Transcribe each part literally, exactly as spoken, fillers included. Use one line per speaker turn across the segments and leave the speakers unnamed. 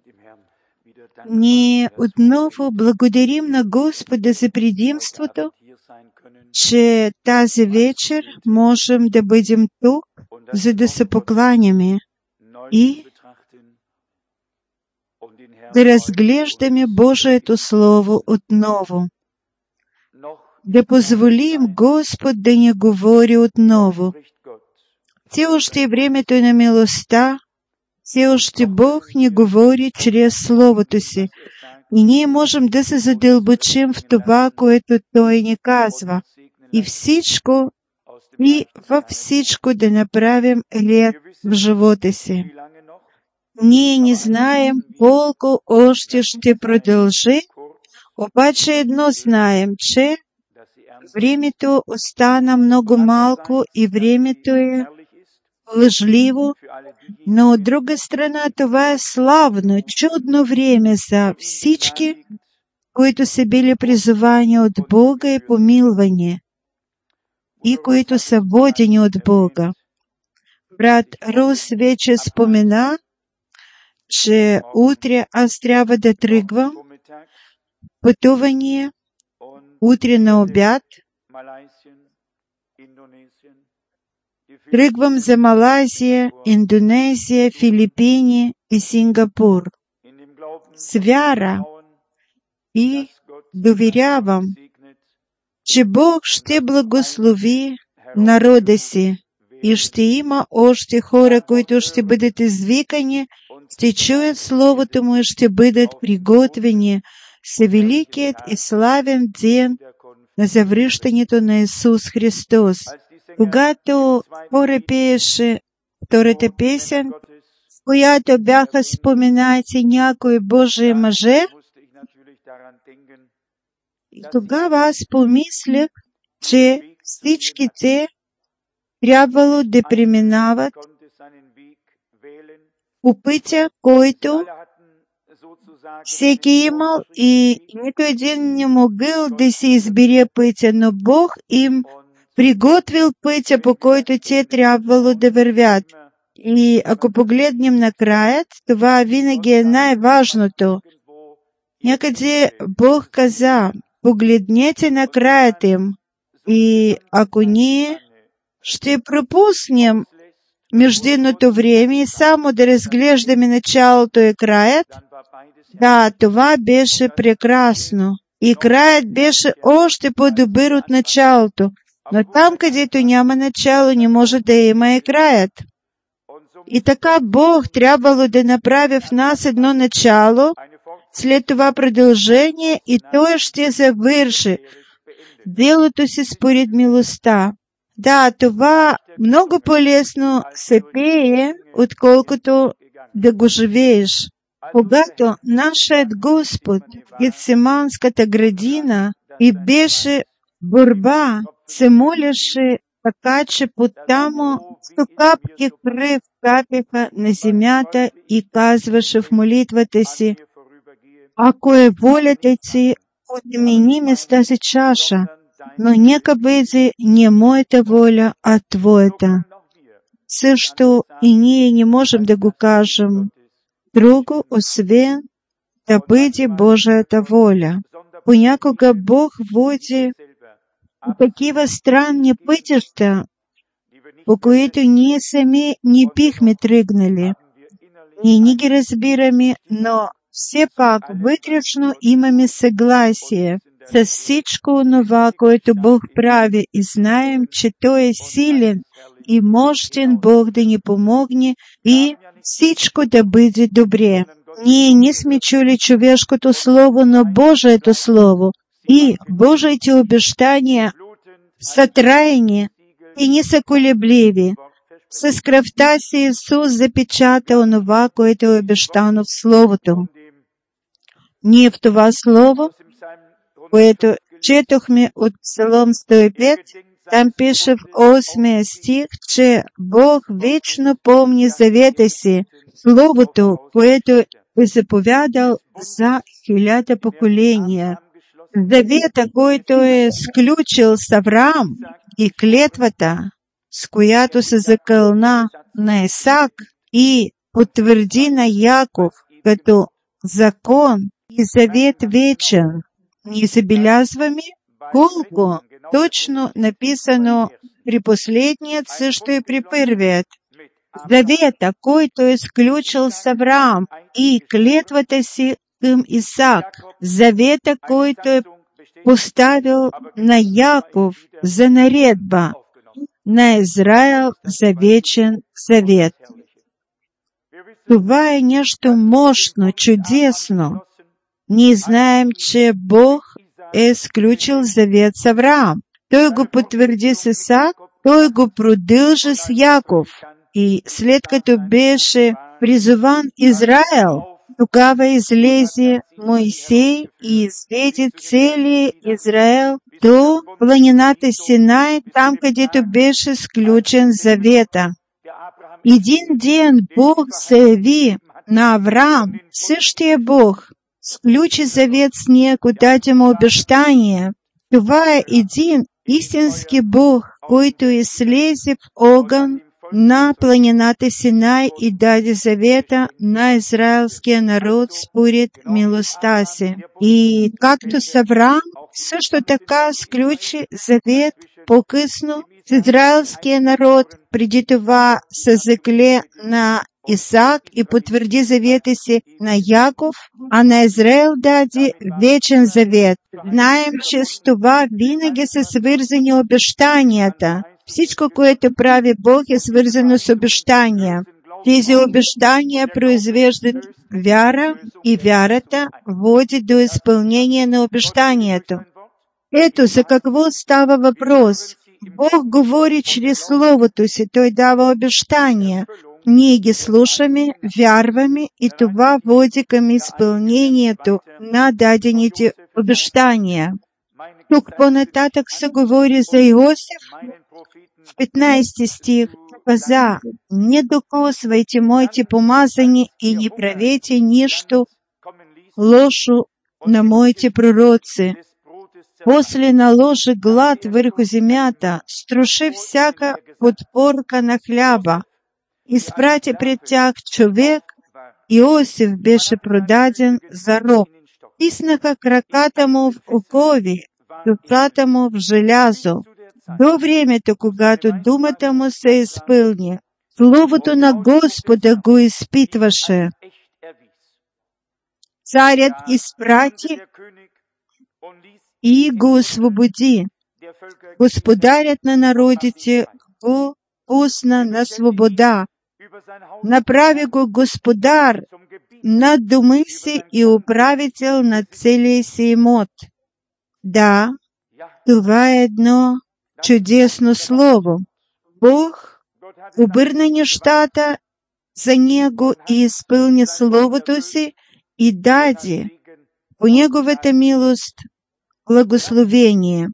Ние отново благодарим на Господа за предимството, че тази вечер можем да бъдем тук, за да се покланяме и да разглеждаме Божието Слово отново. Да позволим Господ да ни говори отново. Все още е времето на милостта, все още Бог ни говори чрез Словото си. И ние можем да се задълбочим в това, което Той ни казва. И всичко, и във всичко да направим ред в живота си. Ние не знаем колко още ще продължи, обаче едно знаем, че времето остана много малко и времето е лъжливо, но от друга страна това е славно, чудно време за всички, които са били призовани от Бога и помилвани, и които са водени от Бога. Брат Рус вече спомена, че утре аз трябва да тръгвам пътуване, утре на обяд. Тръгвам за Малайзия, Индонезия, Филипини и Сингапур. С вяра и доверявам, че Бог ще благослови народа си и ще има още хора, които ще бъдат извикани, ще чуят Словото Му и ще бъдат приготвени с великият и славен ден на завръщането на Исус Христос. Когато хора пееше втората песен, в която бяха споменати някои Божии мъже, и тогава аз помислях, че всички те трябвало да преминават по пътя, който всеки имал, и нито един не могъл да се избере пътя, но Бог им приготвил пътя, по който те трябвало да вървят. И ако погледнем накрая, това винаги е най-важното. Някъде Бог каза, погледнете накрая им. И ако ние ще пропуснем междинното време и само да разглеждаме началото и краят, да, това беше прекрасно. И краят беше още по-добър от началото. Но там, където няма начало, не може да има и краят. И така Бог трябвало да направи в нас едно начало, след това продължение, и Той ще завърши делото си според милостта. Да, това много по-лесно се пее, отколкото да го живееш. Когато нашият Господ в Гетсиманската градина и беше борба, се молеше така, че потамо сто капки кръв капеха на земята, и казваше в молитвата си: ако е волята ти, отмени ме с тази чаша, но нека бъде не моята воля, а Твоята. Също и ние не можем да го кажем друго, освен да бъде Божията воля. Понякога Бог води такива странни пътища, по които ние сами не бихме тръгнали. Ние не ги разбираме, но все пак вътрешно имаме съгласие с всичко онова, което Бог прави, и знаем, че Той е силен и мощен Бог да ни помогне и всичко да бъде добре. Ние не сме чули човешкото слово, но Божието слово, и Божиите обещания са трайни и не са колебливи. С кръвта си Исус запечата онова, което е обещано в Словото. Ние в това Слово, което четохме от Псалом сто и пет, там пише в осмия стих, че Бог вечно помни завета си, Словото, което е заповядал за хиляда поколения. Завета, който е сключил с Авраам, и клетвата, с която се закълна на Исак и потвърди на Яков като закон и завет вечен, не забелязваме колко точно написано при последният, също и при първият. Завета, който е сключил с Авраам и клетвата си към Исак. Завета, който е поставил на Яков за наредба, на Израел за вечен завет. Това е нещо мощно, чудесно. Ние знаем, че Бог е сключил завет с Авраам. Той го потвърди с Исак, той го продължи с Яков. И след като беше призован Израел, тогава излезе Моисей и изведе целия Израел до планината Синай, там, където беше сключен завета. Един ден Бог се яви на Авраам, същия Бог, сключи завет с него, даде му обещание. Това е един истински Бог, който излезе в огън на планината Синай и даде завета на израелския народ според милостта си. И както с Авраам, също така сключи завет по-късно с израелския народ, преди това се закле на Исак и потвърди завета си на Яков, а на Израел даде вечен завет. Знаем, че с това винаги са свързани обещанията. Всичко, което прави Бог, е свързано с обещания. Тези обещания произвеждат вяра и вярата води до изпълнение на обещанието. Ето за какво става въпрос. Бог говори чрез Словото си, Той дава обещания. Ние ги слушаме, вярваме и това води към изпълнението на дадените обещания. Тук по-нататък се говори за Иосиф. В петнайсети стих каза: „Не докосвайте моите помазани и не правете нищо лошо на моите пророци. После наложи глад върху земята, струши всяка подпорка на хляба. Изпрати пред тях човек, Иосиф беше продаден за роб. Тиснаха краката му в окови, душата му в желязо, до времето, когато думата му се изпълни. Словото на Господа го изпитваше. Царят изпрати и го освободи. Господарят на народите го пусна на свобода. Направи го господар над дома си и управител на целия си имот. Да, това е едно чудесно слово. Бог обърна нещата за него и изпълни словото си и даде по неговата милост благословение.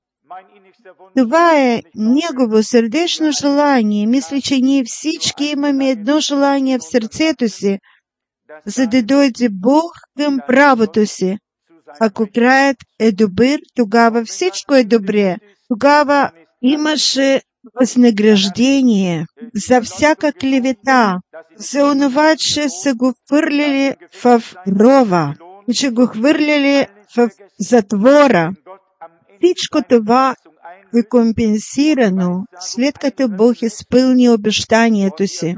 Това е негово сърдечно желание. Мисля, че ние всички имаме едно желание в сърцето си, за да дойде Бог към правото си. Ако краят е добър, тогава всичко е добре. Тогава имаше възнаграждение за всяка клевета, за онова, че са го хвърляли в рова, че го хвърляли в затвора. Всичко това е компенсирано, след като Бог изпълни обещанието си.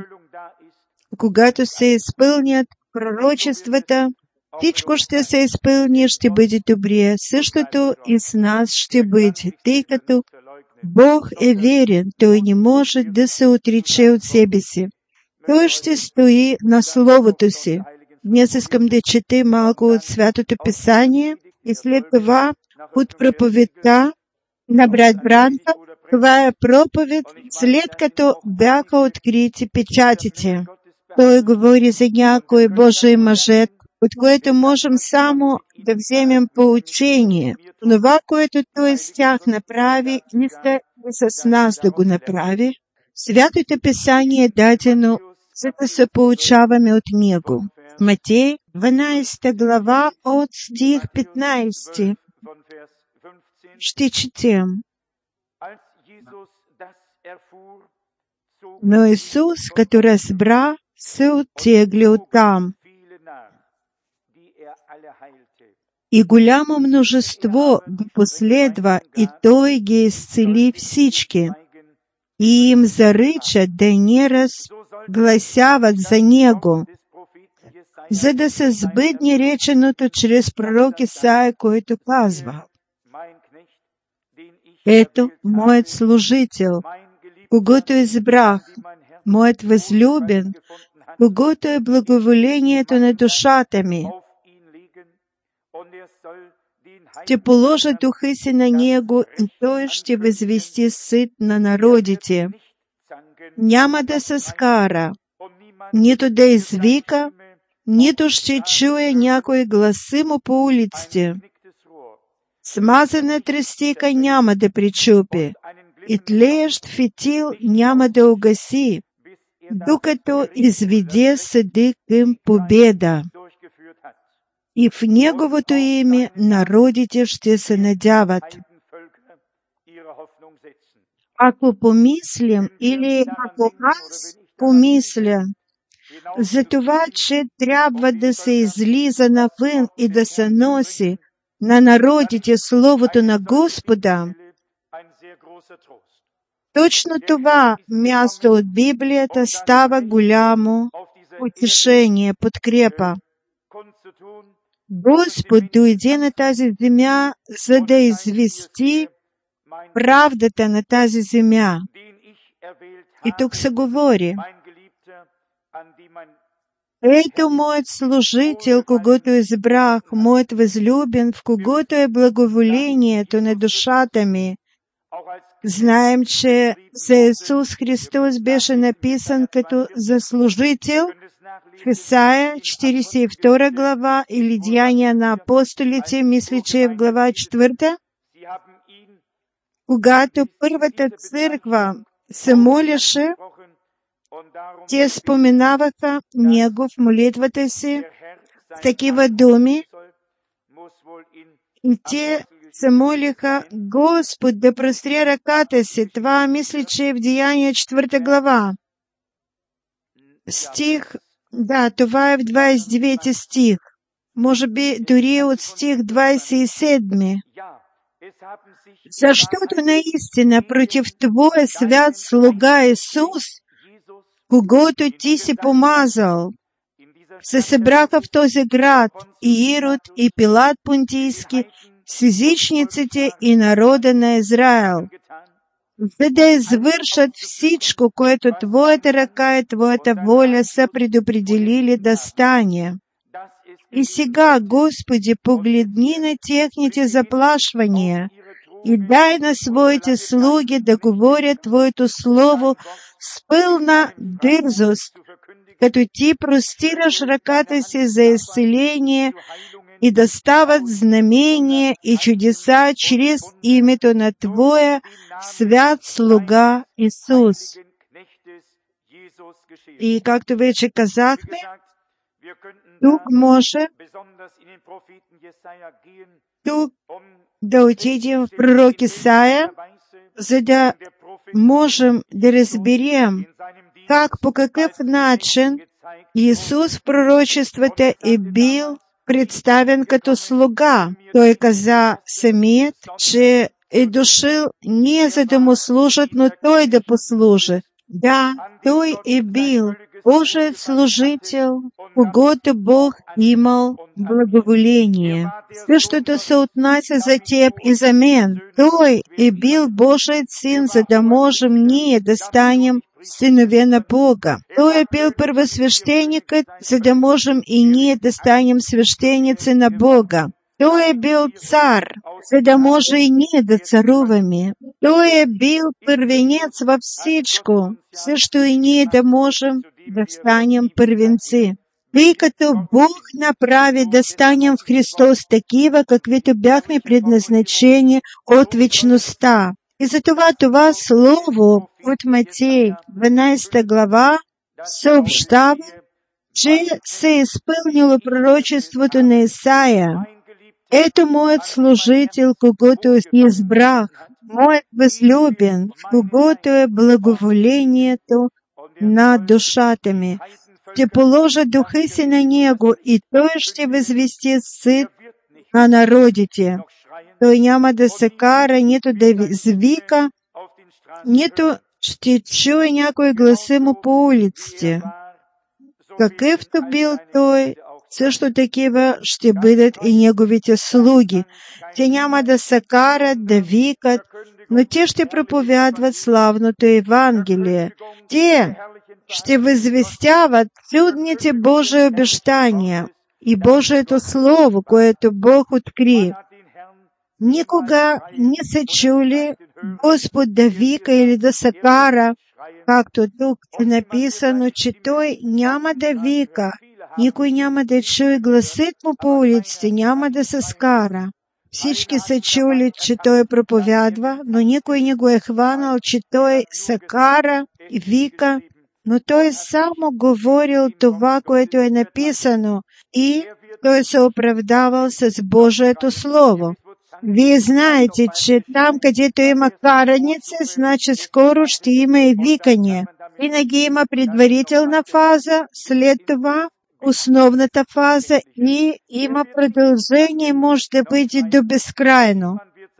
Когато се изпълнят пророчествата, всичко ще се изпълни, ще бъде добре. Същото и с нас ще бъде, тъй като Бог е верен, Той не може да се отрече от себе си. Той ще стои на Словото си. Днес искам да чете малко от Святото Писание и след това от проповедта на брат Бранхам. Това е проповед, след като бяха открити печатите. Той говори за някои Божии мъже, от което можем само да вземем поучение. Това, което Той с тях направи, иска и с нас да го направи. Святото Писание е дадено, за да се поучаваме от него. Матей, дванайсета глава, от стих петнайсети. Ще четем. Но Исус, като разбра, се оттегли оттам. И голямо множество ги последва, и той ги исцели всички. И им зарича да не разгласяват за него, за да се збъдне реченото чрез пророк Исаия, който казва: ето моят служител, когото избрах, моят възлюбен, когото е благоволението на душата ми. Ще положа духа си на него, и той ще възвести съд на народите. Няма да се скара, нито да извика, нито ще чуе някой гласи му по улиците. Смазана тръстика няма да причупи, и тлеещ фитил няма да угаси, докато изведе съди към победа. И в неговото име народите ще се надяват. Ако помислим, или ако аз помисля за това, че трябва да се излиза навън и да се носи на народите Словото на Господа, точно това място от Библията става голямо утешение, подкрепа. Господ дойде на тази земя, за да извести правдата на тази земя. И тук се говори: ето моят служител, когото избрах, моят възлюбен, в когото е благоволението на душата ми. Знаем, че за Исус Христос беше написан като за служител в Исаия четиридесет и втора глава или Деяния на апостолите, мисля, че е в глава четвърта, когато първата църква се молеше, те споменаваха него в молитвата си с такива думи, и те се молиха: Господ да простре ръката си. Това мисля, че е в Деяния четвърта глава. Стих, да, това е в двадесет и девети стих. Може би дори от стих двадесет и седми. Защото наистина против Твоя свят слуга Исус, когото Ти си помазал, се събраха в този град и Ирод, и Пилат Понтийски, с езичниците и народа на Израел, за да извършат всичко, което Твоята ръка и Твоята воля са предопределили да стане. И сега, Господи, погледни на техните заплашвания и дай на своите слуги да говорят Твоето слово с пълна дързост, като Ти простираш ръката си за изцеление и да стават знамения и чудеса чрез името на Твоя свят слуга Исус. И както вече казахме, тук може тук да отидем в пророк Исаия, за да можем да разберем как, по какъв начин Исус в пророчествата е бил представен като слуга. Той каза самият, че е дошъл не за да му служат, но той да послужи. Да, той е бил Божият служител, когото Бог имал благоволение. Същото се отнася за теб и за мен. Той е бил Божият син, за да можем ние да станем синове на Бога. Той е бил първосвещеникът, за да можем и ние да станем свещеници на Бога. Той е бил цар, за да може и ние да царуваме. Той е бил първенец във всичко, също и ние да можем да станем първенци. Тъй като Бог направи да станем в Христос такива, каквито бяхме предназначени от вечността. И затова това слово от Матей, дванадесета глава, съобщава, че се е изпълнило пророчеството на Исаия. Ето моят служител, когото избрах, моят възлюбен, в когото е благоволението на душата ми. ще положа духи си на него, и той ще възвести сит на народите. Той няма да се кара, нито да звика, нито ще чуе някой гласи му по улиците. Какъвто бил той, също такива ще бъдат и неговите слуги. Те няма да се карат, да викат, но те ще проповядват славното Евангелие. Те ще възвестяват чудните Божии обещания и Божието Слово, което Бог откри. Никога не са чули Господ да вика или да се кара, както тук е написано, че Той няма да вика, никой няма да чуе гласът му по улиците, няма да се скара. Всички са чули, че Той проповядва, но никой не го е хванал, че Той се кара и вика, но Той само говорил това, което е написано, и Той се оправдавал с Божието Слово. Вие знаете, че там, където има караница, значи скоро ще има и викане. Винаги има предварителна фаза, след това основната фаза и има продължение, може да бъде до безкрайно.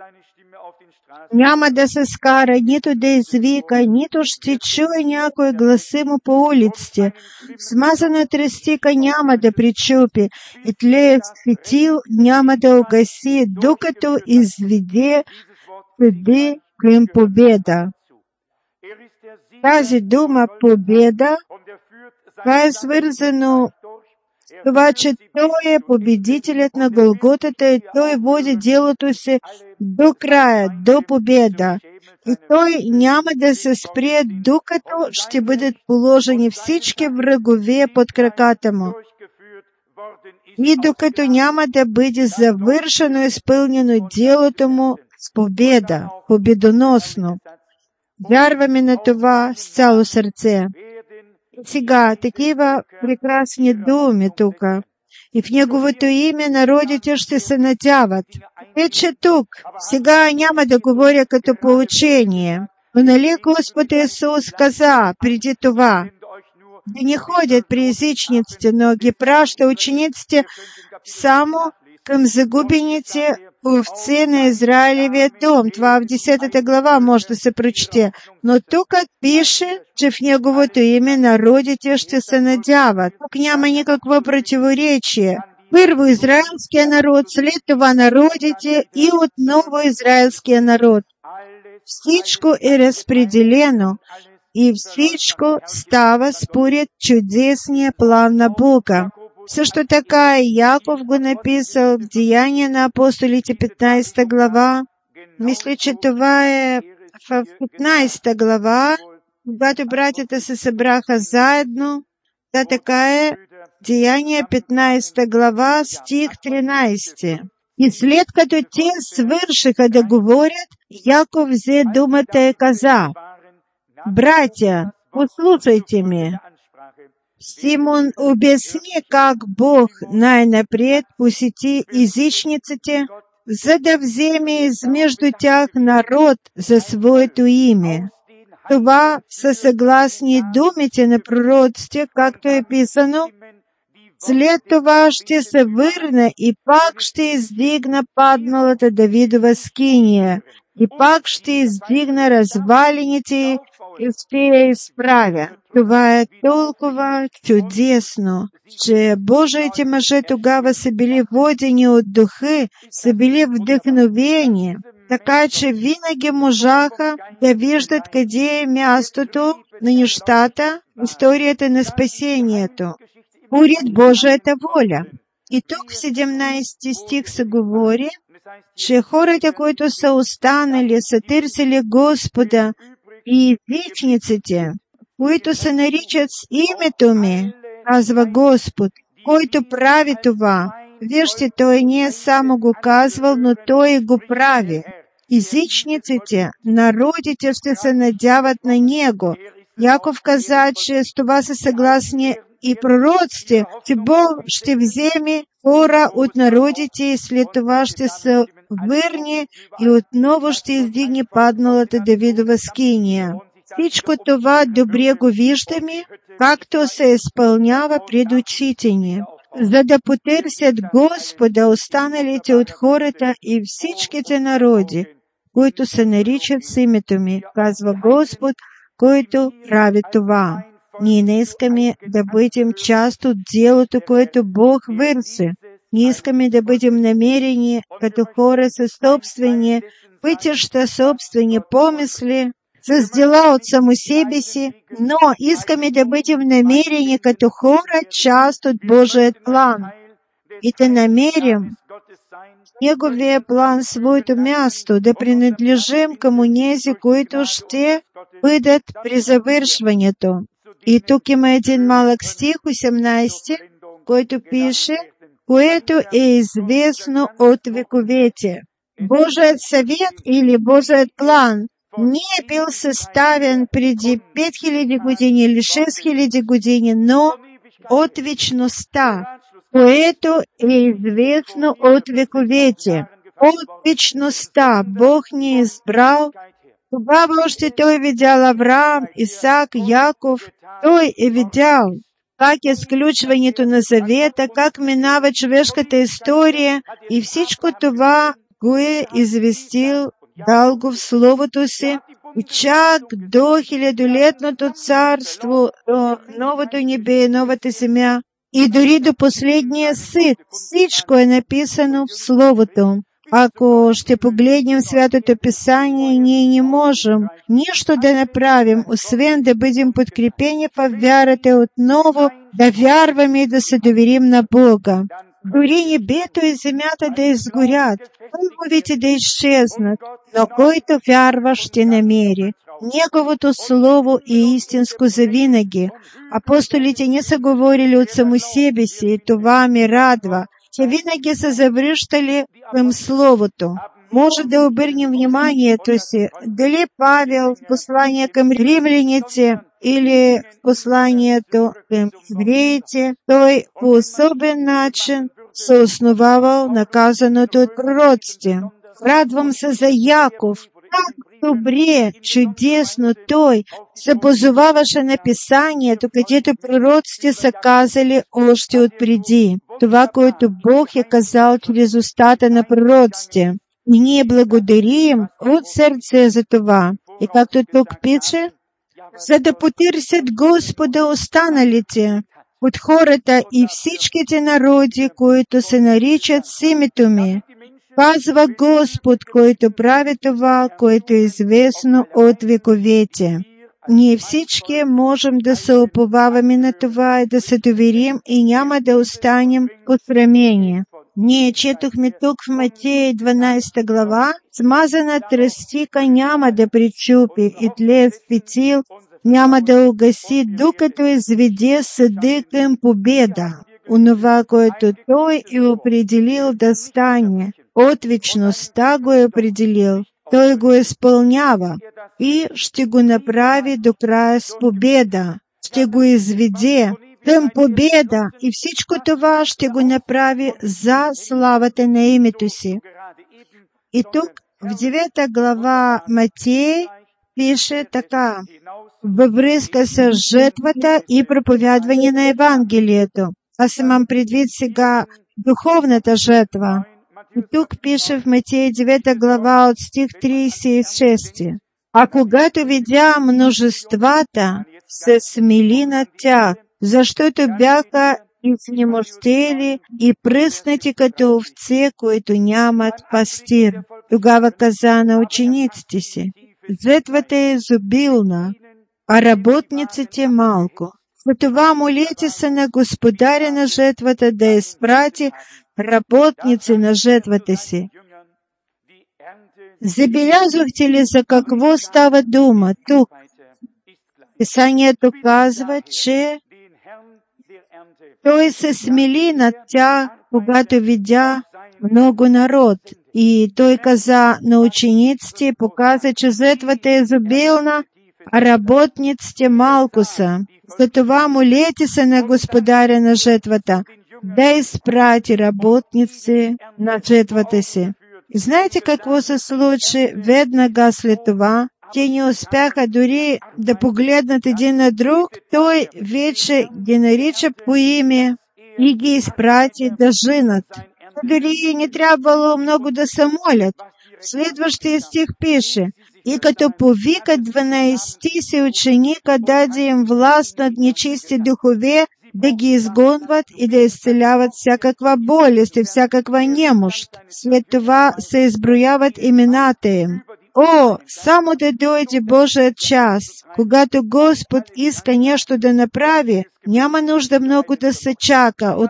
Няма да се скара, нито да извика, нито ще чуе някой гласи му по улиците. Смазана тръстика няма да причупи, и тлеев светил няма да угаси, докато изведе съди към победа. Тази дума победа, това е свързано с това, че Той е победителят на Голготата и Той води делото си до края, до победа. И Той няма да се спре, докато ще бъдат положени всички врагове под краката му. И докато няма да бъде завършено и изпълнено делото му с победа, победоносно. Вярваме на това с цяло сърце. Сега, такива прекрасни думи тук. И в Неговото име народите ще се надяват. Вече тук, сега няма да говоря като поучение. Но нали Господ Исус каза преди това, да не ходят при езичниците, но ги праща учениците само към загубените овце на Израилевия дом. Това в десетата глава може да се прочете. Но тук пише, че в Неговото име народите ще се надяват. Тук няма никакво противоречие. Първо израилския народ, след това народите и отново израилския народ. Всичко е разпределено и всичко става според чудесния план на Бога. Също така и Яков го написал в Деяния на апостолите петнайсета глава. Мисля, че това е в петнайсета глава, когато братята се събраха заедно. Да, така е. Деяния петнайсета глава, стих тринайсети. И след като те свършиха да говорят, Яков взе думата и каза: братя, послушайте ме. Симон обясни как Бог най-напред посети езичниците, за да вземе измежду тях народ за своето име. Това са съгласни думите на пророците, както е писано: след това ще се върна и пак ще издигна падналата Давидова скиния, и пак ще издигна развалините и ще я изправя. Това е толкова чудесно, че Божиите мъже тогава са били водени от духи, са били вдъхновени, така че винаги можаха да виждат къде е мястото на нещата, историята на спасението, според Божията воля. И тук в седемнайсети стих се говори, че хората, които са останали, са търсили Господа, и вечниците, които се наричат с името ми, казва Господ, който прави това. Вижте, Той не е само го казвал, но Той го прави. Езичниците, народите ще се надяват на Него. Яков каза, че с това са съгласни и пророците, че Бог ще вземе хора от народите и след това ще се върне и отново ще издигне падналата Давидова скиния. всичко това добре го виждаме, както се изпълнява пред учителни, за да потърсят Господа останалите от хората и всичките народи, които се наричат с името ми, казва Господ, който прави това. Ние не искаме да бъдем част от делото, което Бог върши. Ние искаме да бъдем намерени като хора със собствени пътища, собствени помисли, с дела от само себе си, но искаме да бъдем намерени като хора, част от Божият план. И да намерим в Неговия план своето място, да принадлежим към онези, които ще бъдат при завършването. И тук има един малък стих, осемнайсети, който пише, което е известно от вековете. Божият съвет или Божият план не е бил съставен преди пет хиляди години или шест хиляди години, но от вечността, което е известно от вековете. От вечността Бог ни е избрал. Тогава още Той видял Авраам, Исак, Яков. Той е видял как е сключването на завета, как минава човешката история и всичко това го е известил, дал го в Словото си, и чак до хилядолетното царство, до новото небе, новата земя и дори до последния съд. Всичко е написано в Словото. Ако ще погледнем Святото Писание, ние не можем нищо да направим, освен да бъдем подкрепени в вярата отново, да вярваме и да се доверим на Бога. Дори небето и земята да изгорят, върховете да изчезнат, но който вярва ще намери. Неговото слово е истинско завинаги. Апостолите не са говорили от само себе си, и това ме радва. Те винаги са завръщали към Словото. Може да обърнем вниманието си, дали Павел в послание към римляните или в посланието към евреите, той по особен начин се основавал на казаното от пророците. Радвам се за Яков. Как добре, чудесно той се позоваваше на Писанието, където пророците са казали още отпреди. Това, което Бог е казал чрез устата на пророците. И ние благодарим от сърце за това. И както тук пише, за да потърсят Господа останалите от хората и всичките народи, които се наричат с името ми. Казва Господ, който прави това, което е известно от вековете. Ние всички можем да се уповаваме на това и да се доверим и няма да останем посрамени. Ние четохме тук в Матея дванайсета глава, смазана тръстика няма да причупи и тлеев фитил няма да угаси, докато изведе съда към победа. Онова, което Той е определил да стане, от вечността го е определил, Той го изпълнява и ще го направи до края с победа, ще го изведе към победа и всичко това ще го направи за славата на името си. И тук в девета глава Матея пише така, във връзка с жертвата и проповядване на Евангелието. Аз имам предвид сега духовната жертва. И тук пише в Матея девета глава от стих трийсет и шести. А когато видя множествата, се смили над тях, защото бяха изнемощели и пръснати като овце, които нямат пастир. Тогава каза на учениците си, жертвата е изобилна, а работниците малко. Затова молете се на Господаря на жертвата да изпрати работници на жертвата си. Забелязахте ли за какво става дума тук? Писанието казва, че Той се смили над тях, когато видя много народ. И Той каза на учениците и показа, че жертвата е изобилна, а работниците малко са. Затова молете се на Господаря на жертвата да изпрати работници на жертвата си. И знаете какво се случи веднага след това? ті не успяха дурі да погледнат един на друг, той вече ги нарича по име и ги изпрати да женат. Дори не трябвало много да се молят. Следващия стих пише: и като повикат дванайсти си ученика, даде им власт над нечисти духове, да ги изгонват и да изцеляват всякаква болест и всякаква немощ. След това се изброяват имената им. О, само да дойде Божият час, когато Господ иска нещо да направи, няма нужда много да се чака. От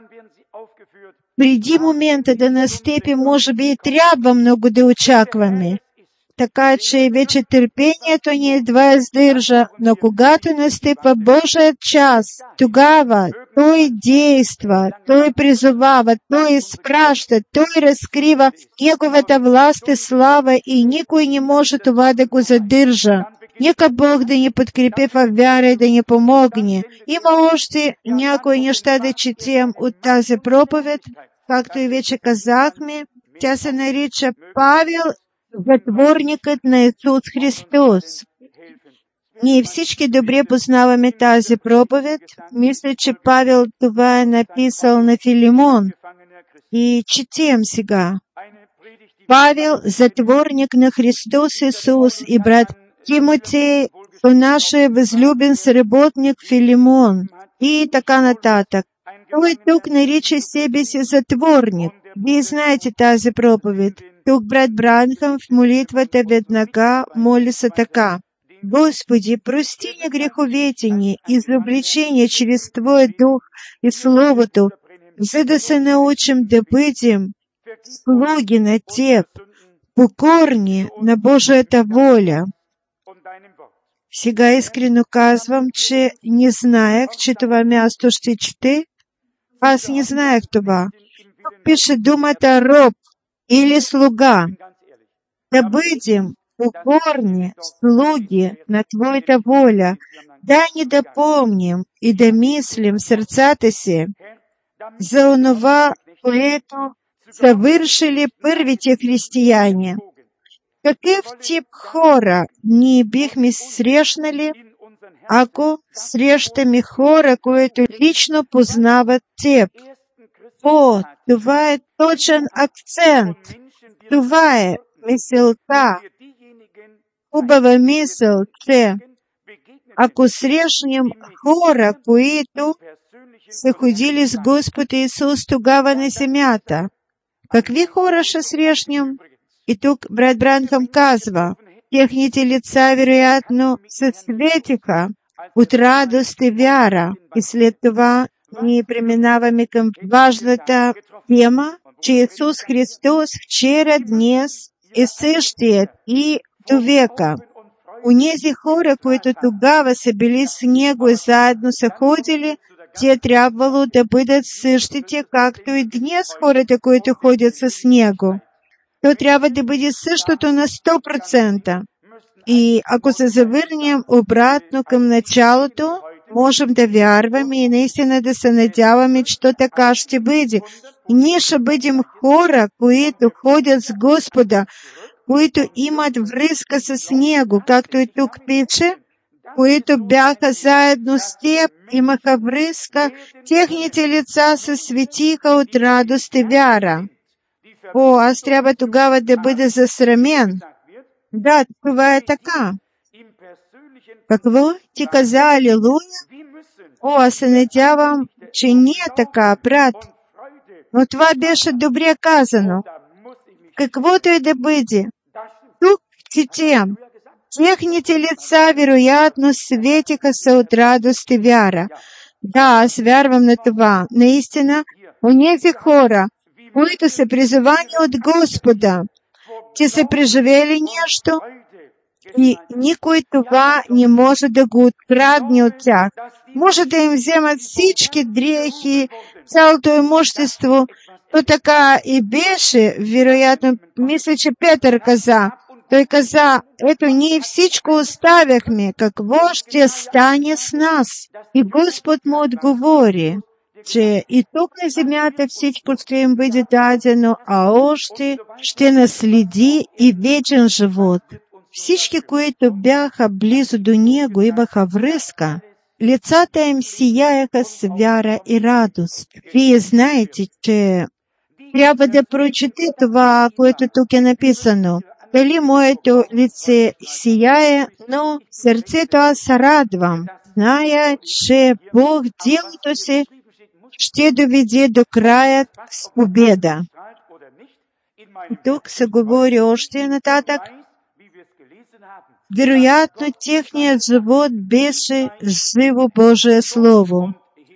преди момента да настъпи, може би и трябва много да очакваме. Така че вече търпението ни едва издържа, но когато настъпва Божият час, тогава Той действа, Той призовава, Той изпраща, Той разкрива Неговата власт и слава и никой не може това да го задържа. Нека Бог да ни подкрепи в вяра и да ни помогне. Има още някои неща да четем от тази проповед. Както и вече казахме, тя се нарича Павел, затворникът на Исус Христос. Ние всички добре познаваме тази проповед. Мисля, че Павел това е написал на Филимон. И четем сега. Павел, затворник на Христос Исус, и брат Тимотей, нашия възлюбен сработник Филимон, и така нататък. Той тук нарича себе си затворник. Вие знаете тази проповед. Тук брат Бранхам в молитвата веднага моли се така: Господи, прости ни греховете ни, изобличение чрез Твой Дух и Словото, за да се научим да бъдем слуги на Теб, покорни на Божията воля. Сега искрено казвам, че не знаех, че това място ще чете. Аз не знаех това. Тук пише думата роб или слуга. Да бъдем покорни слуги на Твоята воля, да ни да помним и да мислим в сърцата си за онова, което съвършили първите християни. Какъв тип хора ние бихме срещнали, ако срещаме хора, които лично познават Теб? О, това е точен акцент. Това е мисълта. Хубава мисъл, че ако срещнем хора, които са ходили с Господ Исус тогава на земята, какви хора ще срещнем? И тук брат Бранхам казва, техните лица вероятно се светиха от радост и вяра. И след това ние преминаваме към важната тема, че Исус Христос вчера, днес е същият и до века. Онези хора, които тогава са били с Него и заедно са ходили, те трябвало да бъдат същите, както и днес хората, които ходят с Него. То трябва да бъде същото на сто процента. И ако се завърнем обратно към началото, можем да вярваме и наистина да се надяваме, че то така ще бъде. И ние ще бъдем хора, които ходят с Господа, които имат връзка с Него, както и тук пише, които бяха заедно с Теб, имаха връзка, техните лица се светиха от радост и вяра. О, аз трябва тогава да бъда засрамен. Да, това е така. Какво ти каза, алилуя? О, аз се надявам, че не е така, брат. Но това беше добре казано. Каквото и да бъде. Тук четем. Техните лица, вероятно, светиха се от радост и вяра. Да, аз вярвам на това. Наистина, онези хора, които са призовани от Господа, те са преживели нещо и никой това не може да го открадне от тях. Може да им вземат всички дрехи, цялото имущество, но така и беше, вероятно, мисля, че Петър каза. Той каза, ето ние всичко оставяхме, какво ще стане с нас? И Господ му отговори, че и тук на земята всичко ще им бъде дадено, а още ще наследи и вечен живот. всички, които бяха близо до него, имаха връзка, лицата им сияеха с вяра и радост. Вие знаете, че трябва да прочете това, което тук е написано. Дали моето лице сияе, но сърцето аз се радвам, зная, че Бог делото си ще доведе до края с победа. Тук се говори още нататък. Вероятно, техният живот беше живо Божие Слово.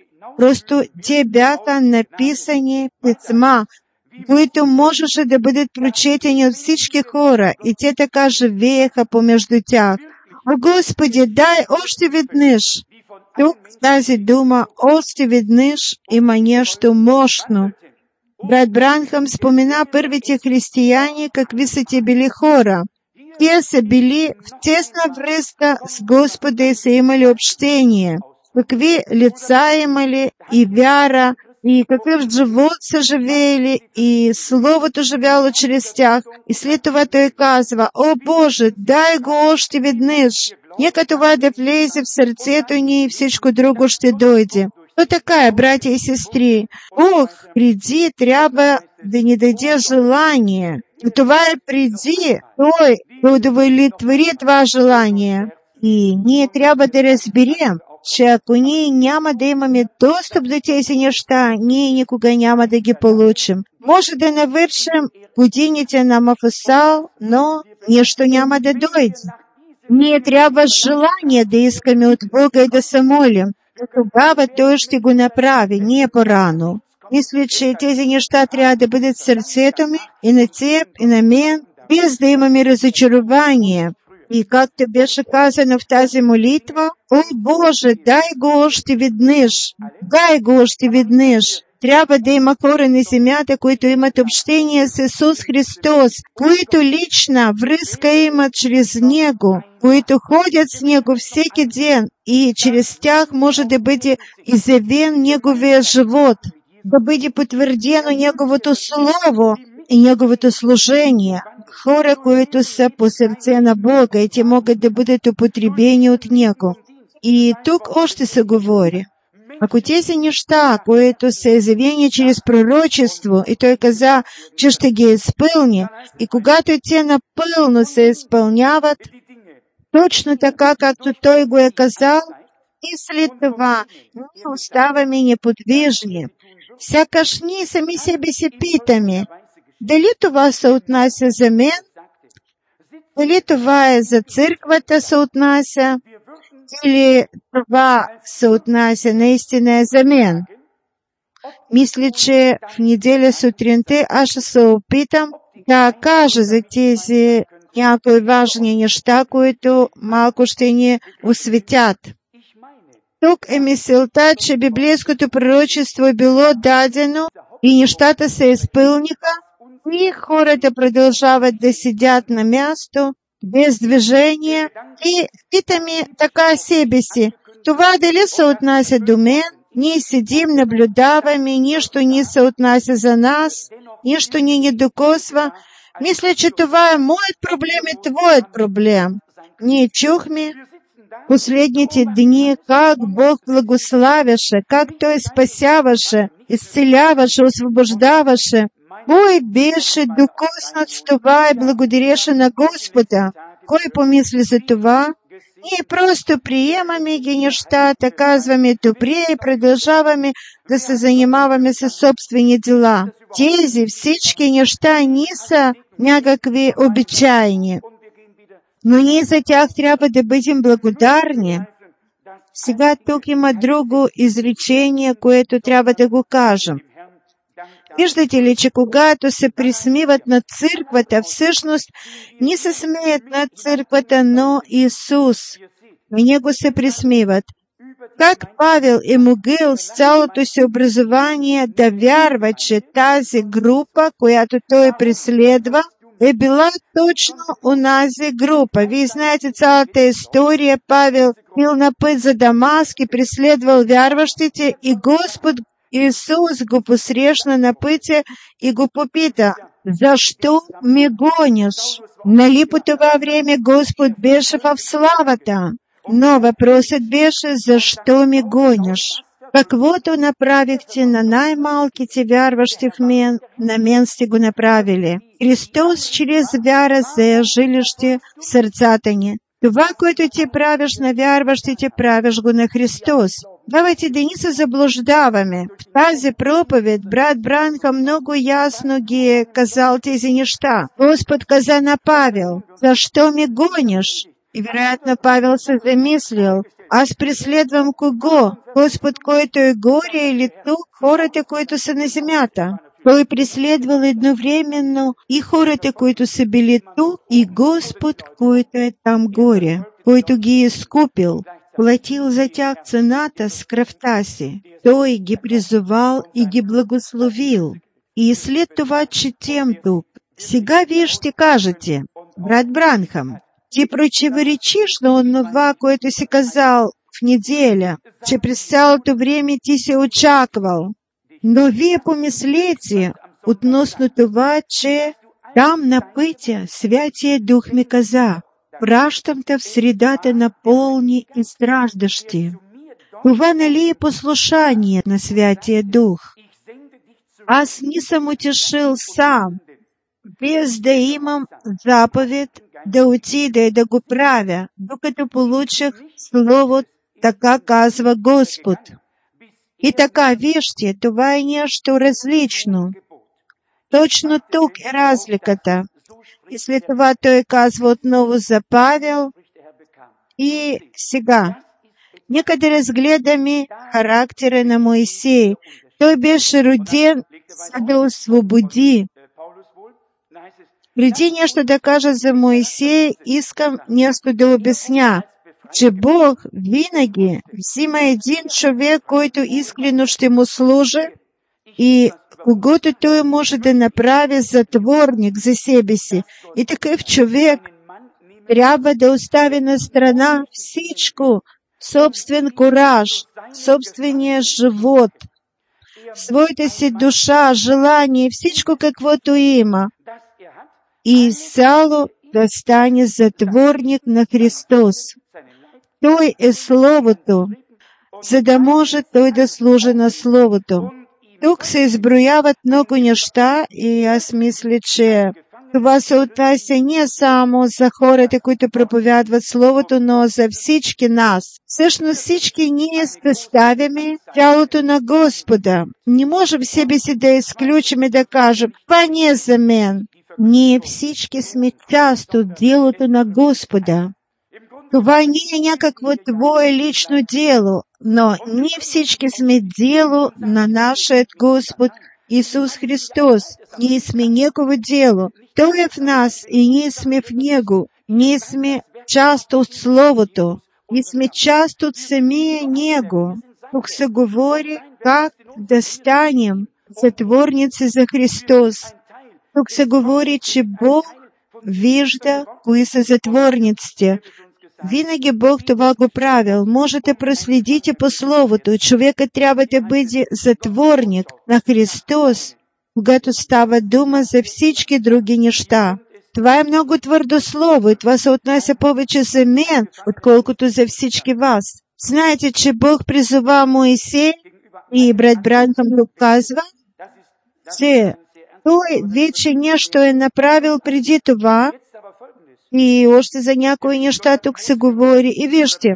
Просто те бяха написани писма, които можеше да бъдат прочетени от всички хора, и те така живееха помежду тях. О, Господи, дай още веднъж! Тук тази дума още веднъж има нещо мощно. Брат Бранхам спомена първите християни, какви са те били хора. Те са били в тесна връзка с Господа и са имали общение. Какви лица имали и вяра, и какъв живот са живеели, и Словото живяло чрез тях. И след това той казва: О Боже, дай го още веднъж. Нека това да влезе в сърцето ни и всичко друго ще дойде. То така е, братя и сестри. Бог преди трябва да ни даде желание. И това е преди Той да удовлетвори това желание. И ние трябва да разберем, че ако ние няма да имаме достъп до тези неща, ние никога няма да ги получим. Може да навършим годините на Мафусал, но нищо няма да дойде. Ние трябва желание да искаме от Бога и да се молим. И тогава Той ще го направи, ние по-рано. Мисля, че тези неща трябва да бъдат в сърцето ми и на теб, и на мен, без да имаме разочарование. И както беше казано в тази молитва: О Боже, дай го още веднъж, дай го още веднъж. Трябва да има хора на земята, които имат общение с Исус Христос, които лична връзка имат чрез Него, които ходят с Него всеки ден и чрез тях може да бъде изявен Неговия живот, да бъде потвърдено Неговото Слово и Неговото служение. Хора, които са по сърце на Бога и те могат да бъдат употребени от Него. И тук още се говори. Ако тези неща, които са изявени чрез пророчество, и Той каза, че ще ги изпълни, и когато те напълно се изпълняват, точно така, както Той го е казал, и след това ние оставаме неподвижни. Сякаш ние сами себе си питаме, дали това се отнася за мен, дали това е за църквата се отнася, или това се отнася наистина за мен. Мисля, че в неделя сутринта аз ще се опитам да кажа за тези някои важни неща, които малко ще ни осветят. Тук е мисълта, че библейското пророчество е било дадено и нещата се изпълниха, и хората продължават да седят на място, без движение, и питаме така себе си: това дали се отнася до мен? Ние седим, наблюдаваме, нищо не се отнася за нас, нищо ни не докосва. Мисля, че това е моят проблем и твоят проблем. Ние чухме последните дни как Бог благославяше, как Той спасяваше, изцеляваше, освобождаваше. Кой беше докоснат с това и благодареше на Господа? Кой помисли за това? Ние просто приемаме ги нещата, казваме добре и продължаваме да се занимаваме с собствени дела. Тези всички неща не са някакви обичайни, но ние за тях трябва да бъдем благодарни. Сега тук има друго изречение, което трябва да го кажем. Виждате ли, че когато се присмиват над църквата, всъщност не се смеят над църквата, но Исус. На Него се присмиват. Как Павел е могъл с цялото си образование да вярва, че тази група, която той преследва, е била точно онази група. Вие знаете цялата история. Павел бил на път за Дамаск и преследвал вярващите, и Господ Исус го посрещна на пътя и го попита: защо ме гониш? Налипу това время Господ беше в славата. Но въпросът беше, защо ме гониш? Каквото направихте на най-малките вярващи в мен, на мен сте го направили. Христос чрез вяра зае жилище в сърцата ни. Това, което ти правиш на вярващите, правиш го на Христос. Давайте да не се заблуждаваме. В тази проповед брат Бранхам много ясно ги е казал тези неща. Господ каза на Павел, защо ме гониш? И вероятно Павел се замислил, аз преследвам кого? Господ, който е горе или тук, хората, които са на земята. Той преследвал едновременно и хората, които са били тук, и Господ, който е там горе, който ги е изкупил, платил за тях цената с кръвта си. Той ги призовал и ги благословил. И след това четем тук. Сега вие ще кажете, брат Бранхам, ти противоречиш на онова, което си казал в неделя, че през цялото време ти си очаквал. Но вие помислете относно това, че там на пътя Святия Дух ми каза, пращам те в средата на полни и страждащи. Това нали е послушание на Святия Дух? Аз не съм утешил сам, без да имам заповед да отида и да го правя, докато получих Слово, така казва Господ. И така, вижте, това е нещо различно. Точно тук е разликата. И след това той казва отново за Павел. И сега, нека да разгледаме характера на Моисей. Той беше роден, за да освободи. Преди нещо да кажа за Моисей, искам нещо да обясня, че Бог винаги взима един човек, който искрено ще му служи и когото той може да направи затворник за себе си. И такъв човек трябва да остави на страна всичко, собствен кураж, собствения живот, своята си душа, желание, всичко каквото има. И изцяло да стане затворник на Христос. Той е Словото, за да може той да служи на Словото. Тук се изброяват много неща и аз мисля, че това се отнася не само за хората, които проповядват Словото, но за всички нас. Всъщност всички ние съставяме тялото на Господа. Не можем себе си да изключим и да кажем, това не е за мен. Ние всички сме част от делото на Господа. Това не е някакво твое лично дело, но ние всички сме дело на нашия Господ Исус Христос. Ние сме Негово дело. Той е в нас и ние сме в Него. Ние сме част от Словото. Ние сме част от самия Него. Тук се говори как да станем затворници за Христос. Тук се говори, че Бог вижда кои са затворниците. Винаги Бог това го правил. Можете проследите по Словото. Човекът трябва да бъде затворник на Христос, когато става дума за всички други неща. Това е много твърдо слово и това се отнася повече за мен, отколкото за всички вас. Знаете, че Бог призова Моисей и брат Бранхам тук казва, че той вече нещо е направил преди това и още за някои неща тук се говори. И вижте,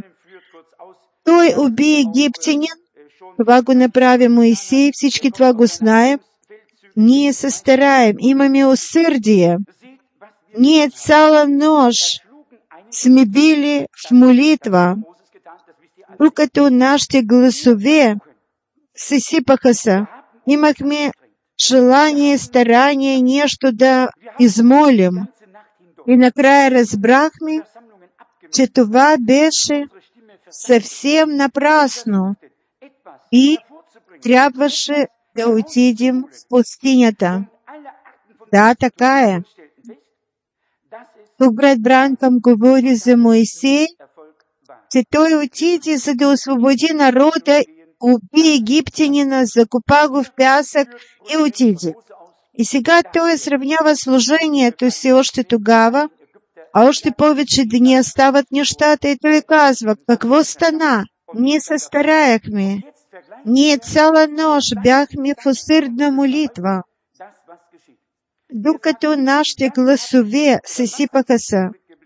той уби египтянин, това го направи Моисей, всички това го знаем. Ние се стараем, имаме усърдие. Ние цяла нощ сме били в молитва, докато нашите гласове съсипаха се. Имахме желание, старание, нещо да измолим. И накрая разбрахме, че това беше съвсем напрасно и трябваше да отидем в пустинята. Да, така е. Тук брат Бранхам говори за Моисей, че той отиде, за да освободи народа, уби египтянина, закопа го в пясък и отиде. И сега той сравнява служението си още тогава, а още повече дни стават нещата и той казва, какво стана? Ние се стараехме. Ние цяла нощ бяхме в усърдна молитва, докато нашите гласове се сипаха са.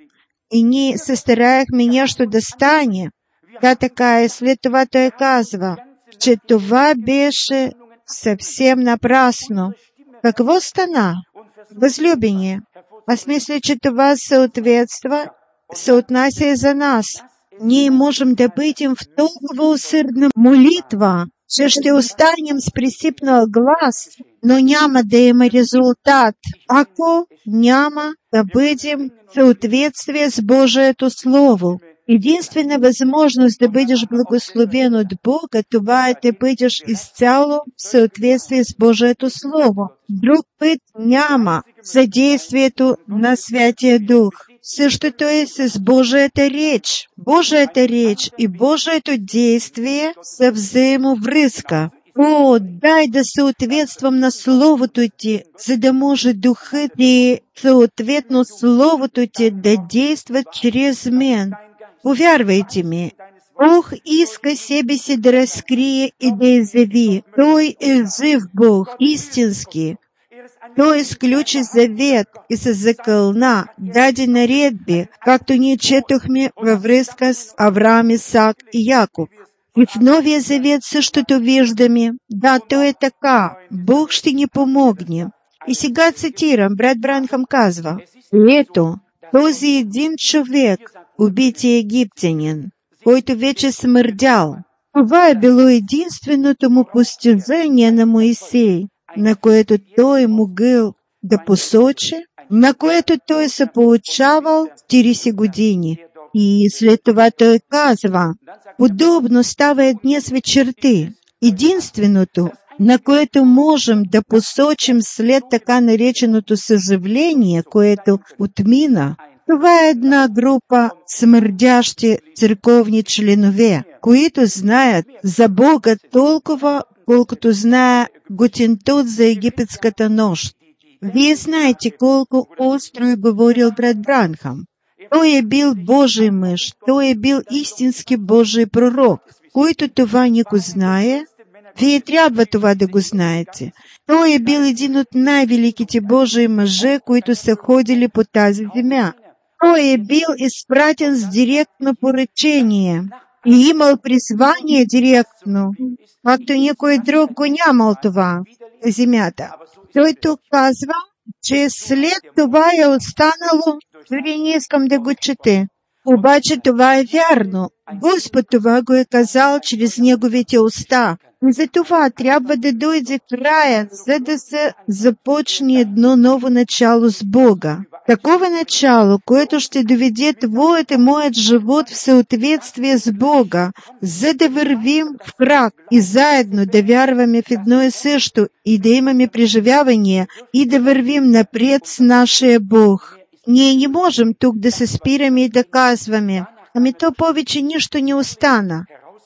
И ние се стараехме нещо да стане. Да, така е. След това той казва, че това беше съвсем напрасно. Какво стана? Възлюбение. Аз мисля, че това съответства, се отнася и за нас. Ние можем да бъдем в толкова усърдна молитва, че ще останем с присипнал глас, но няма да има резултат, ако няма да бъдем в съответствие с Божието Слово. Единствена възможност да бъдеш благословен от Бога, това е да бъдеш изцяло в съответствие с Божието Слово. Друг път няма съдействието на Святия Дух. Същото е с Божията реч. Божията реч и Божието действие са взаимовръзка. О, дай да съответствам на Словото Ти, за да може Духът Ти, съответно Словото Ти, да действа чрез мен. Повярвайте ми, Бог иска себе си да разкрие и да изяви. Той е жив Бог, истински. Той изключи завет и се закълна, даде наредби, както ние четохме във връзка с Авраам, Исак и Яков. И в Новия завет същото виждаме. Да, то е така. Бог ще ни помогне. И сега цитирам, брат Бранхам казва, ето, този един човек, убития египтянин, който вече смърдял. Това е било единственото му постижение на Моисей, на което той могъл да посочи, на което той се получавал четиридесет години. И след това той казва, подобно става и днес вечерти. Единственото, на което можем да посочим след така нареченото съживление, което отмина, това е една група смърдящи църковни членове, които знаят за Бога толкова, колкото знае Готин Тот за египетската нощ. Вие знаете колко остро е говорил брат Бранхам. Той е бил Божий мъж, той е бил истински Божий пророк. Който това не го знае, вие трябва това да го знаете. Той е бил един от най-великите Божии мъже, които са ходили по тази земя. Той е бил изпратен с директно поръчение и имал призвание директно, както никой друг го нямал това на земята. Той тук казва, че след това е останало, дори не искам да го чете. Обаче това е вярно. Господ това го е казал чрез неговите уста. И за това трябва да дойде края, за да се започне едно ново начало с Бога. Такова начало, което ще доведе твоят и моят живот в съответствие с Бога, за да вървим в крак и заедно да вярваме в едно и също и да имаме преживяване и да вървим напред с нашия Бог. Ние не можем тук да се спираме и да казваме, ами то повече нищо не остана.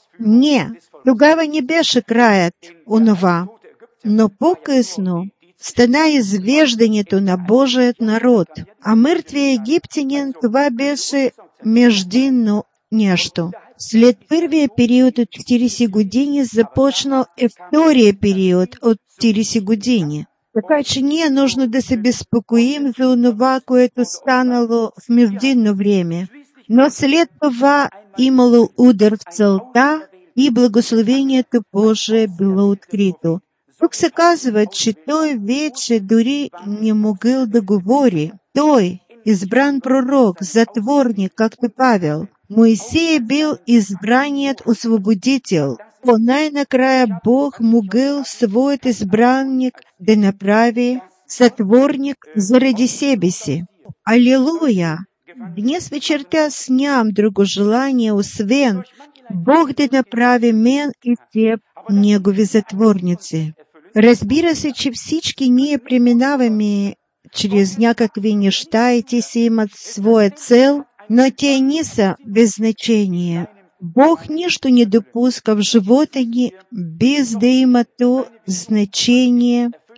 Не, тогава не беше краят онова, но по-късно стана извеждането на Божият народ, а мъртвия египтянин това беше междинно нещо. След първия период от четиридесет години започнал е втория период от четиридесет години. Така че ние нужно да се безпокоим за онова, което станало в междинно време. Но след това имало удар в целта и благословението Божие било открито. Тук се казва, че той вече дори не могъл да говори. Той, избран пророк, затворник, както Павел. Моисей е бил избраният освободител. По най-накрая Бог могъл своят избранник да направи затворник заради себе си. Алилуя! Днес вечерта аз нямам друго желание, освен Бог да направи мен и теб негови затворници. Разбира се, че всички ние преминаваме чрез някакви неща и те си имат своя цел, но те не са без значение. Бог нищо не допуска в живота ни, без да има то значение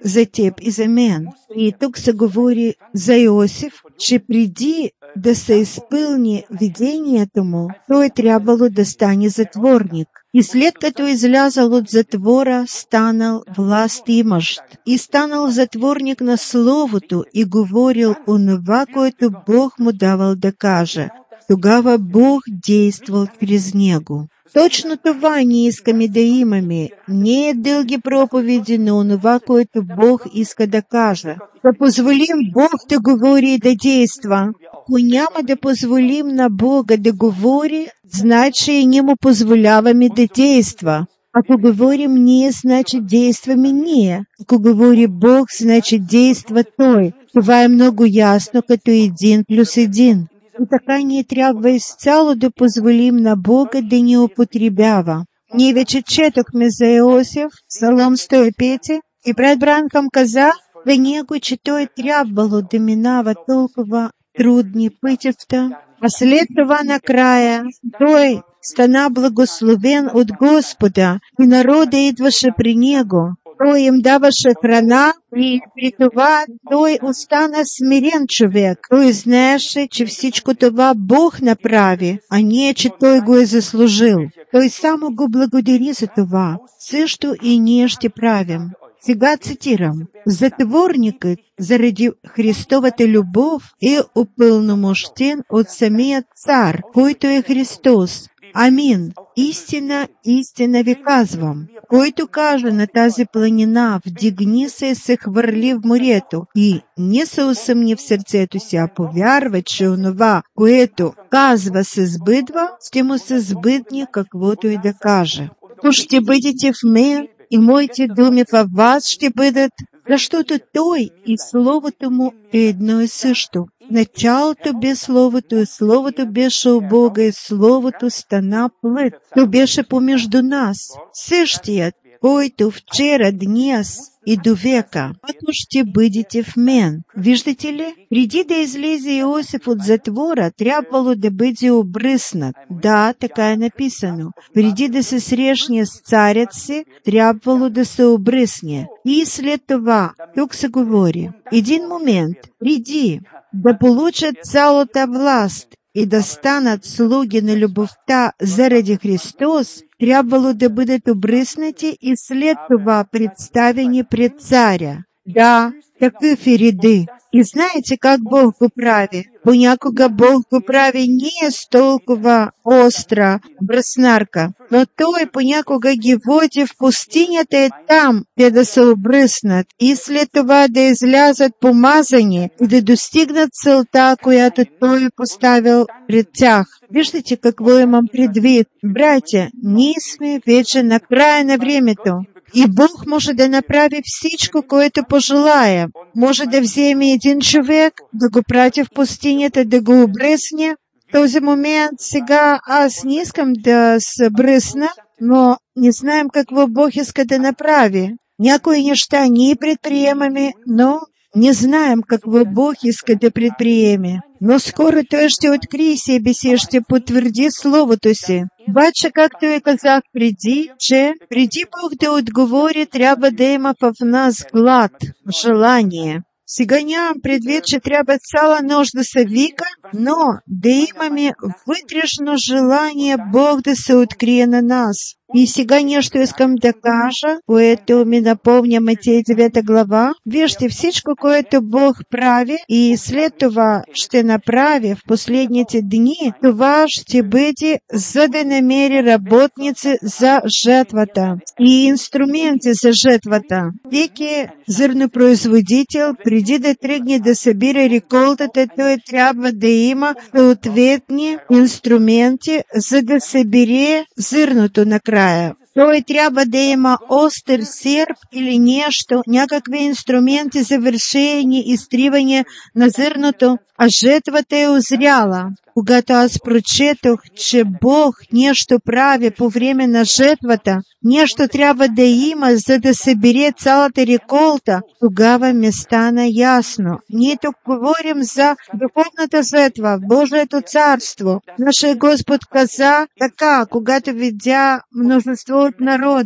за теб и за мен. И тук се говори за Йосиф, че преди да се изпълни видението му, той трябвало да стане затворник. И след като излязал от затвора, станал властимащ и станал затворник на Словото и говорил онова, което Бог му давал да каже. Тогава Бог действал чрез него. Точно това ние искаме да имаме. Не е дълги проповеди, но онова, което Бог иска да каже. Да позволим Бог да говори и да действа. Ако няма да позволим на Бога да говори, значи и ние му позволяваме да действа. Ако говорим ние, значи действаме ние. Ако говори Бог, значи действа Той. Това е много ясно, като един плюс един. И така ние трябва изцяло да позволим на Бога да ни употребява. Ние вече четохме за Йосиф, Псалом сто и пет, и брат Бранхам каза за него, че той трябвало да минава толкова трудни пътища, а след това накрая той стана благословен от Господа, и народа идваше при него. Той им даваше храна, и при това той остана смирен човек. Той знаеше, че всичко това Бог направи, а не, че той го е заслужил. Той само го благодари за това. Също и ние ще правим. Сега цитирам. Затворникът заради Христовата любов е упълномощен от самия цар, който е Христос. Амин. Истина, истина ви казвам. Който каже на тази планина, вдигни се и се хвърли в морето, и не се усъмни в сърцето си, а повярва, че онова, което казва, се сбъдва, ще му се сбъдне каквото и да каже. То ще бъдете в мен, и моите думи във вас ще бъдат, защото Той и Словото Му е едно и също. Началото бе Словото, и Словото беше у Бога, и Словото стана плът. То беше помежду нас. Същият, който вчера, днес и до века, ако ще бъдете в мен. Виждате ли? Преди да излезе Йосиф от затвора, трябвало да бъде обръснат. Да, така е написано. Преди да се срещне с царят си, трябвало да се обръсне. И след това, тук се говори, един момент, преди да получат цялата власт и да станат слуги на любовта заради Христос, трябвало да бъдат обръснати и след това представени пред царя. Да, такъв е реди. И знаете как Бог го прави? Понякога Бог го прави не с толкова остра бръснарка, но Той понякога ги води в пустинята и там, те да се обръснат и след това да излязат помазани и да достигнат целта, която Той е поставил пред тях. Виждате какво имам предвид. Братя, ние сме вече на края на времето. И Бог може да направи всичко, което пожелая. Може да вземе един човек, да го прати в пустинята, да го обръсне. В този момент сега аз не искам да се бръсна, но не знаем какво Бог иска да направи. Някои неща ние предприемаме, но не знаем какво Бог иска да предприеме. Но скоро Той ще открие себе си и ще потвърди Словото си. Обаче, както я казах преди, че преди Бог да отговори, трябва да има в нас глад, желание. Сега нямам предвид, че трябва цяла нощ да се вика, но да имаме вътрешно желание Бог да се открие на нас. И сега нещо искам да кажа, което ми напомня Матей девета глава. Вижте всичко, което Бог прави и след това ще направи в последните дни, това ще бъде за да намери работници за жетвата и инструменти за жетвата. Всеки зърнопроизводител, преди да тръгне да събира реколтата, той трябва да има съответни инструменти, за да събере зърното накрая. Той трябва да има остър серп или нещо, някакви инструменти за вършение и изтриване на зърното, а жетвата е озряла. Когато аз прочетох, че Бог нещо прави по време на жетвата, нещо трябва да има, за да събере цялата реколта, тогава ми стана ясно. Ние тук говорим за духовната жетва, Божието царство. Нашия Господ каза така, когато видя множество от народа.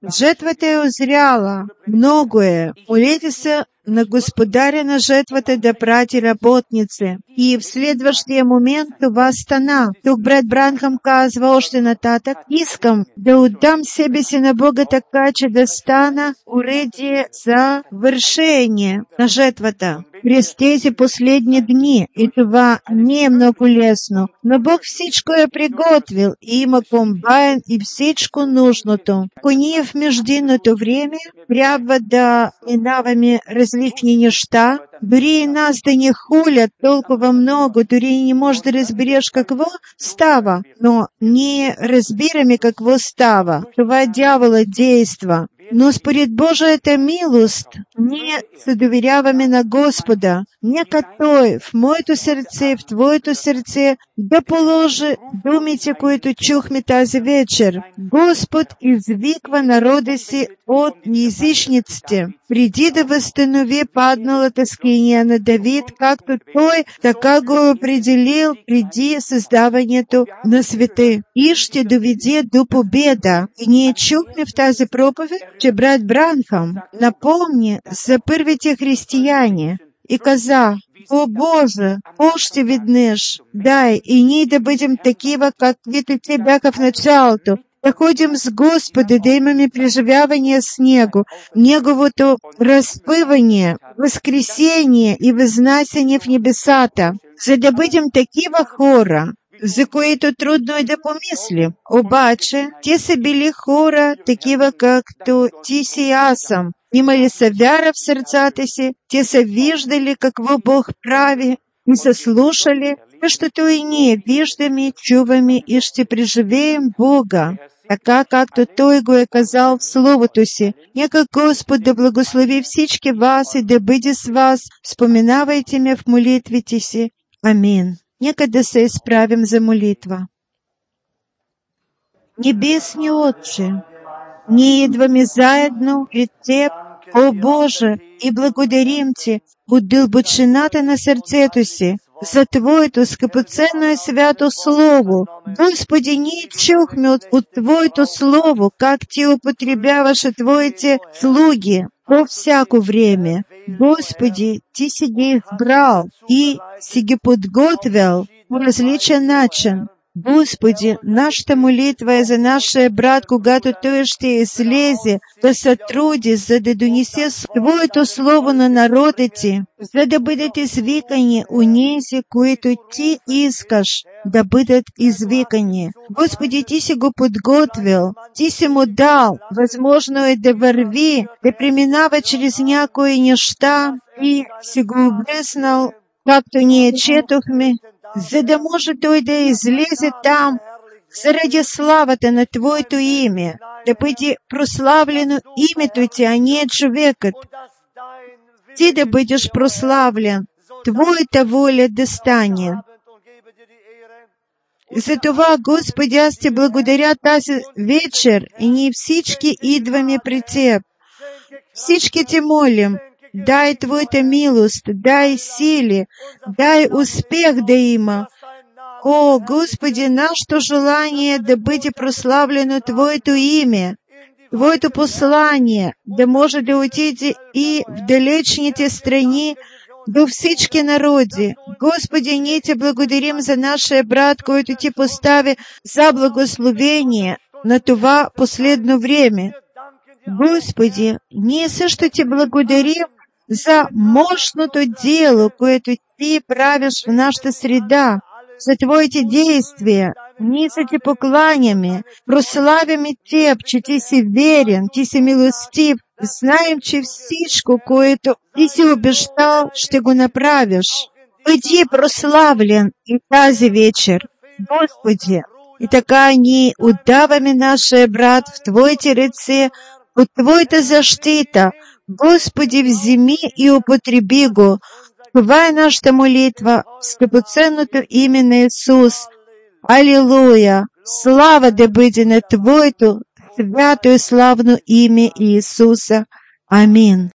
Жетвата узряла многое. Молитеся на Господаря на жетвата да прати работници. И в следващия момент това стана. Тук брат Бранхам казва още нататък: искам да отдам себе си на Бога така, че да стана уредие за вършение на жетвата през тези последни дни. И това не е много лесно. Но Бог всичко е приготвил. И има комбайн и всичко нужното. Ако ние в междинното време трябва да минаваме различни неща, дори и нас да не хулят толкова много, дори и не можеш да разбереш какво става, но ние разбираме какво става. Това дявола действа. Но според Божията милост ние се доверяваме на Господа. Нека Той в моето сърце, в Твоето сърце да положи думите, които чухме тази вечер. Господ извиква народа си от езичниците, преди да възстанови падналата скиния на Давид, както Той така го определил преди създаването на света, и ще доведе до победа. И ние чухме в тази проповед, че брат Бранхам напомни за първите християни и каза: о Боже, още веднъж дай и ние да бъдем такива, каквито те бяха в началото, да ходим с Господа, да имаме преживяване с Него, Неговото разпъване, възкресение и възнасяне в небесата, за да бъдем такива хора, за които трудно е да помислим. Обаче, те са били хора, такива както ти си и аз съм. Имали са вяра в сърцата си, те са виждали какво Бог прави и са слушали, защото и ние виждаме, чуваме и ще преживеем Бога, така както Той го е казал в Словото си. Нека Господ да благослови всички вас и да бъде с вас. Споменавайте ме в молитвите си. Амин. Нека да се изправим за молитва. Небесни Отче, ние идваме заедно пред Теб, о Боже, и благодарим Ти от дълбочината на сърцето си за Твоето скъпоценно и свято Слово. Господи, ние чухме от, от Твоето Слово, как Ти употребяваше Твоите слуги по всяко време. Господи, Ти си ги избрал и си ги подготвил по различен начин. Господи, нашата молитва е за нашия брат, когато той ще излезе да се труди, за да донесе Твоето Слово на народа Ти, за да бъдат извикани онези, които Ти искаш да бъдат извикани. Господи, Ти си го подготвил, Ти си му дал, възможно е да върви, да преминава чрез някои неща и си го облеснал, както ние четохме, за да може Той да излезе там заради славата на Твоето име, да бъде прославлено името Ти, а не човекът. Ти да бъдеш прославлен, Твоята воля да стане. Затова, Господи, аз Ти благодаря тази вечер и ние всички идваме при Теб. Всички Ти молим, дай Твоята милост, дай сили, дай успех да има. О, Господи, нашето желание да бъде прославлено Твоето име, Твоето послание, да може да отиде и в далечните страни, до всички народи. Господи, ние Ти благодарим за нашия брат, който Ти постави за благословение на това последно време. Господи, ние също Ти благодарим за мощното дело, което Ти правиш в нашата среда, за Твоите действия. Ние се Ти покланяме, прославяме Теб, че Ти си верен, Ти си милостив. Знаем, че всичко, което Ти си обещал, ще го направиш. Бъди прославлен и тази вечер, Господи. И така ние отдаваме нашия брат в Твоите ръце, под Твоята защита. Господи, вземи и употреби го. Това е нашата молитва в скъпоценното име на Исус. Алилуя! Слава да бъде на Твоето свято и славно име Иисуса. Амин.